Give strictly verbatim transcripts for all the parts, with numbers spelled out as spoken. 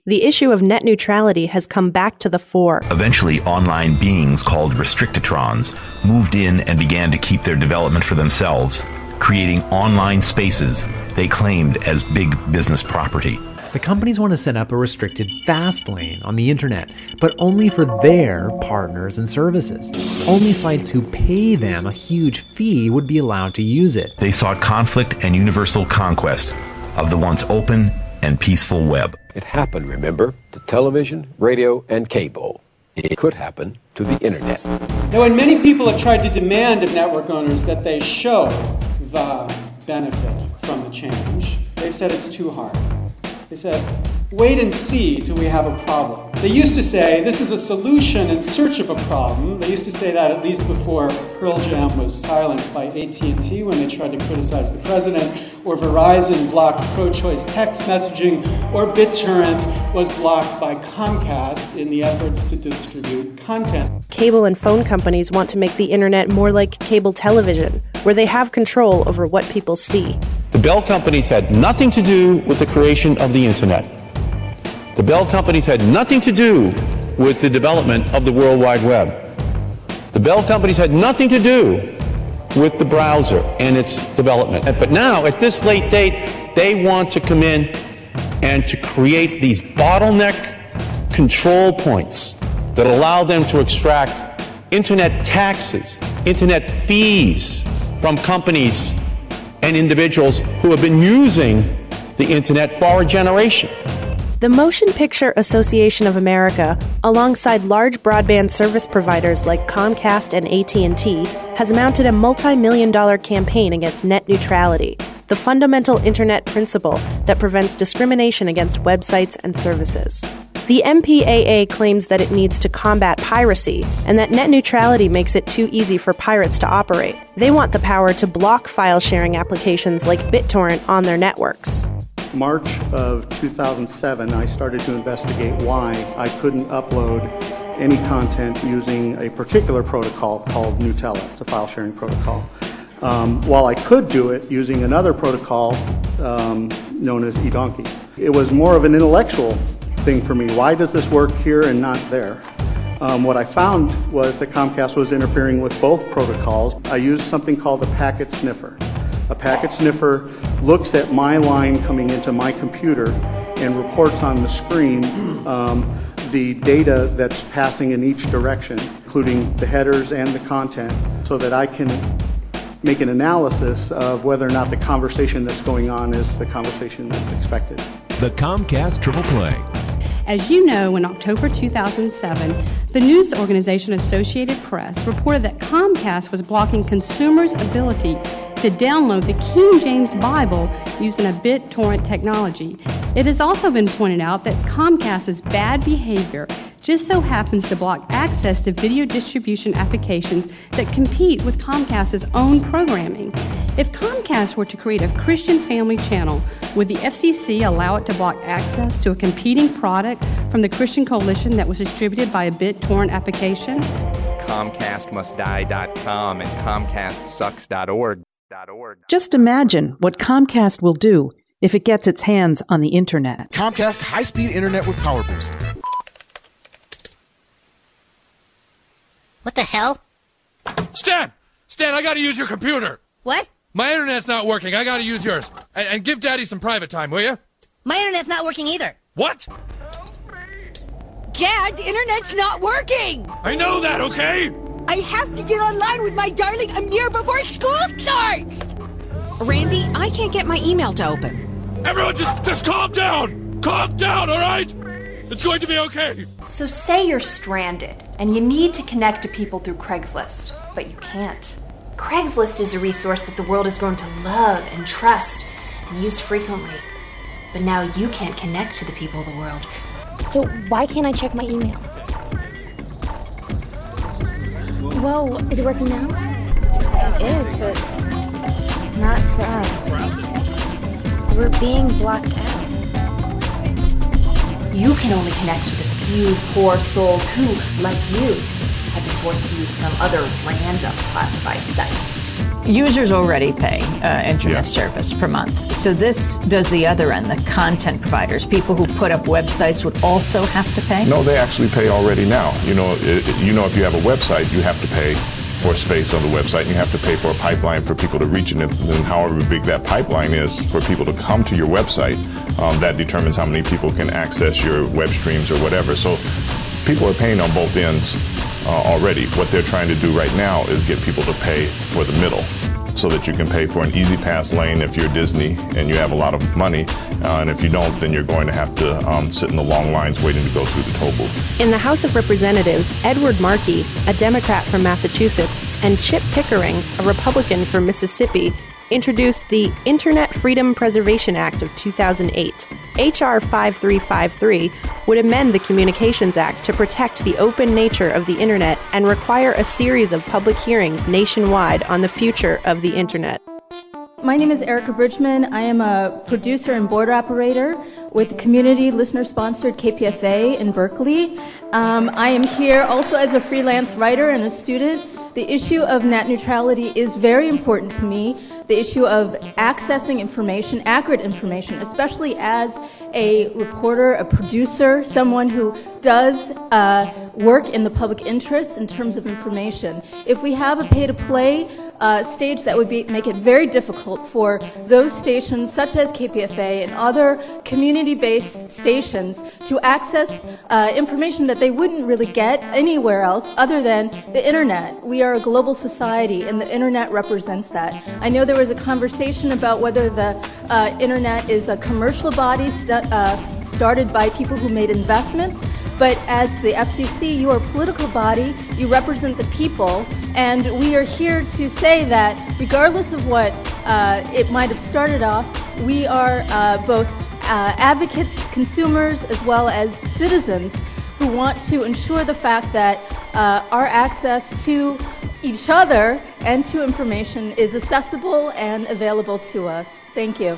The issue of net neutrality has come back to the fore. Eventually, online beings called restrictitrons moved in and began to keep their development for themselves, creating online spaces they claimed as big business property. The companies want to set up a restricted fast lane on the internet, but only for their partners and services. Only sites who pay them a huge fee would be allowed to use it. They sought conflict and universal conquest of the once open and peaceful web. It happened, remember, to television, radio, and cable. It could happen to the internet. Now, when many people have tried to demand of network owners that they show the benefit from the change, they've said it's too hard. They said, wait and see till we have a problem. They used to say, this is a solution in search of a problem. They used to say that at least before Pearl Jam was silenced by A T and T when they tried to criticize the president, or Verizon blocked pro-choice text messaging, or BitTorrent was blocked by Comcast in the efforts to distribute content. Cable and phone companies want to make the internet more like cable television, where they have control over what people see. The Bell companies had nothing to do with the creation of the internet. The Bell companies had nothing to do with the development of the World Wide Web. The Bell companies had nothing to do with the browser and its development. But now, at this late date, they want to come in and to create these bottleneck control points that allow them to extract internet taxes, internet fees from companies and individuals who have been using the internet for a generation. The Motion Picture Association of America, alongside large broadband service providers like Comcast and A T and T, has mounted a multi-million dollar campaign against net neutrality, the fundamental internet principle that prevents discrimination against websites and services. The M P A A claims that it needs to combat piracy and that net neutrality makes it too easy for pirates to operate. They want the power to block file-sharing applications like BitTorrent on their networks. March of two thousand seven, I started to investigate why I couldn't upload any content using a particular protocol called Gnutella. It's a file-sharing protocol. Um, while I could do it using another protocol um, known as eDonkey. It was more of an intellectual thing for me. Why does this work here and not there? Um, what I found was that Comcast was interfering with both protocols. I used something called a packet sniffer. A packet sniffer looks at my line coming into my computer and reports on the screen um, the data that's passing in each direction, including the headers and the content, so that I can make an analysis of whether or not the conversation that's going on is the conversation that's expected. The Comcast Triple Play. As you know, in October two thousand seven, the news organization Associated Press reported that Comcast was blocking consumers' ability to download the King James Bible using a BitTorrent technology. It has also been pointed out that Comcast's bad behavior just so happens to block access to video distribution applications that compete with Comcast's own programming. If Comcast were to create a Christian family channel, would the F C C allow it to block access to a competing product from the Christian Coalition that was distributed by a BitTorrent application? Comcast Must Die dot com and Comcast Sucks dot org. Just imagine what Comcast will do if it gets its hands on the internet. Comcast high-speed internet with Power Boost. What the hell? Stan! Stan, I gotta use your computer! What? My internet's not working. I gotta use yours. And, and give Daddy some private time, will you? My internet's not working either. What? Dad, the internet's not working! I know that, okay? I have to get online with my darling Amir before school starts! Randy, I can't get my email to open. Everyone just, just calm down! Calm down, all right? It's going to be okay. So say you're stranded and you need to connect to people through Craigslist, but you can't. Craigslist is a resource that the world has grown to love and trust and use frequently. But now you can't connect to the people of the world. So why can't I check my email? Whoa, is it working now? It is, but not for us. We're being blocked out. You can only connect to the few poor souls who, like you, have been forced to use some other random classified site. Users already pay uh, internet Yeah. service per month. So this does the other end, the content providers. People who put up websites would also have to pay? No, they actually pay already now. You know, it, you know, if you have a website, you have to pay for space on the website, and you have to pay for a pipeline for people to reach it. And then however big that pipeline is for people to come to your website, um, that determines how many people can access your web streams or whatever. So people are paying on both ends uh, already. What they're trying to do right now is get people to pay for the middle, so that you can pay for an easy pass lane if you're Disney and you have a lot of money. Uh, and if you don't, then you're going to have to um, sit in the long lines waiting to go through the toll booth. In the House of Representatives, Edward Markey, a Democrat from Massachusetts, and Chip Pickering, a Republican from Mississippi, introduced the Internet Freedom Preservation Act of two thousand eight. H R five three five three would amend the Communications Act to protect the open nature of the Internet and require a series of public hearings nationwide on the future of the Internet. My name is Erica Bridgman. I am a producer and board operator with the community listener-sponsored K P F A in Berkeley. Um, I am here also as a freelance writer and a student. The issue of net neutrality is very important to me. The issue of accessing information, accurate information, especially as a reporter, a producer, someone who does uh, work in the public interest in terms of information. If we have a pay-to-play uh, stage, that would be, make it very difficult for those stations such as K P F A and other community-based stations to access uh, information that they wouldn't really get anywhere else other than the internet. We are a global society and the internet represents that. I know there was a conversation about whether the uh, internet is a commercial body st- uh, started by people who made investments, but as the F C C, you are a political body, you represent the people, and we are here to say that regardless of what uh, it might have started off, we are uh, both uh, advocates, consumers, as well as citizens who want to ensure the fact that uh, our access to each other and to information is accessible and available to us. Thank you.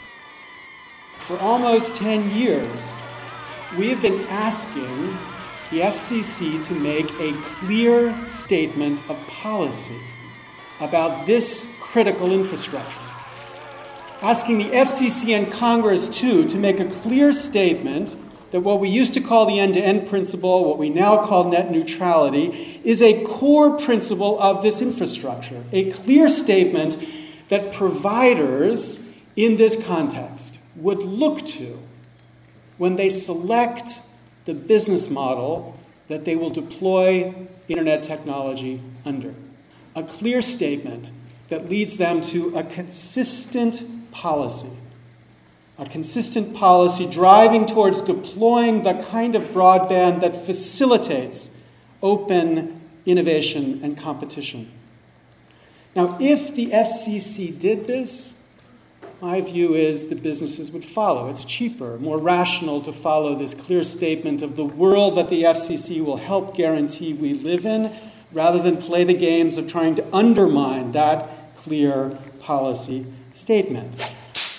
For almost ten years, we have been asking the F C C to make a clear statement of policy about this critical infrastructure. Asking the F C C and Congress, too, to make a clear statement that what we used to call the end-to-end principle, what we now call net neutrality, is a core principle of this infrastructure. A clear statement that providers in this context would look to when they select the business model that they will deploy internet technology under. A clear statement that leads them to a consistent policy. A consistent policy driving towards deploying the kind of broadband that facilitates open innovation and competition. Now, if the F C C did this, my view is the businesses would follow. It's cheaper, more rational to follow this clear statement of the world that the F C C will help guarantee we live in, rather than play the games of trying to undermine that clear policy statement.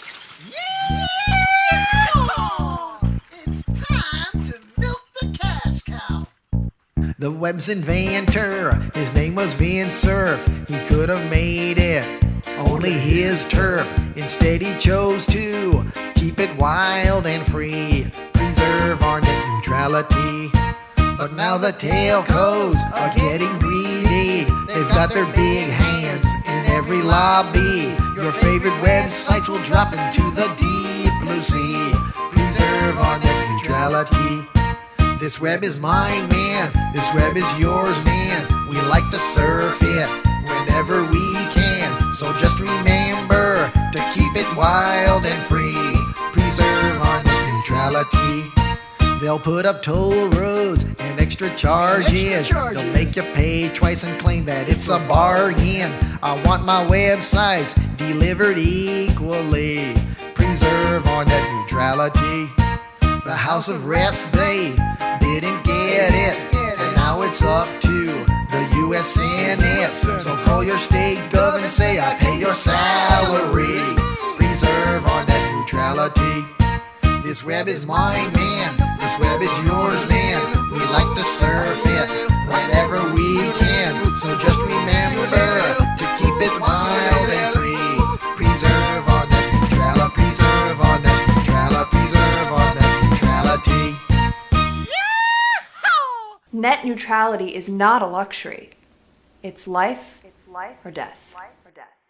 The web's inventor, his name was Vince Cerf. He could have made it only his turf. Instead he chose to keep it wild and free, preserve our net neutrality. But now the telcos are getting greedy. They've got their big hands in every lobby. Your favorite websites will drop into the deep blue sea. Preserve our net neutrality. This web is mine, man. This web is yours, man. We like to surf it whenever we can. So just remember to keep it wild and free. Preserve our net neutrality. They'll put up toll roads and extra charges. extra charges. They'll make you pay twice and claim that it's a bargain. I want my websites delivered equally. Preserve our net neutrality. The House of Reps, they didn't get it, and now it's up to the U S Senate. So call your state gov and say, I pay your salary. Preserve our net neutrality. This web is mine, man. This web is yours, man. We like to surf it whenever we can. So just remember to keep it wild Net neutrality is not a luxury. It's life, it's life or death. Life or death.